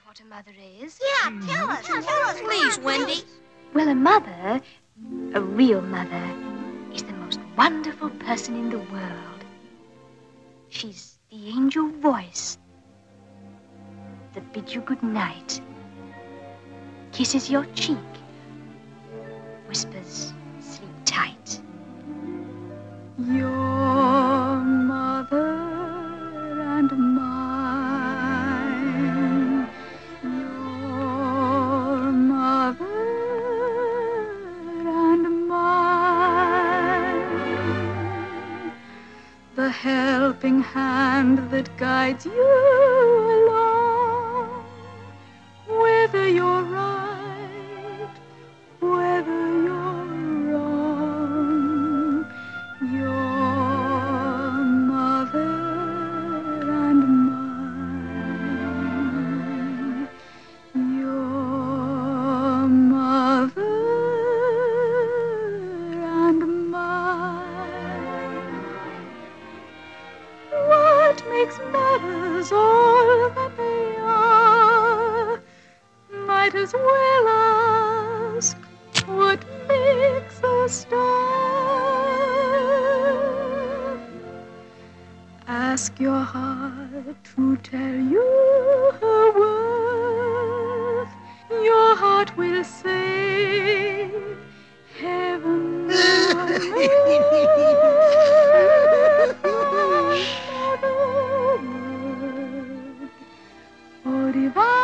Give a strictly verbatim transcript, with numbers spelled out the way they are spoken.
what a mother is? Yeah, tell us. Tell us. Please, Wendy. Well, a mother, a real mother, is the most wonderful person in the world. She's the angel voice that bids you good night, kisses your cheek, whispers, sleep tight. Your mother and mine, your mother and mine, the helping hand that guides you along, whether you're right, whether you're wrong, your mother and mine, your mother and mine. What makes mothers all that they are? Might as well ask, what makes a star? Ask your heart to tell you her worth. Your heart will say, heaven on earth, not a word. Oh, divine.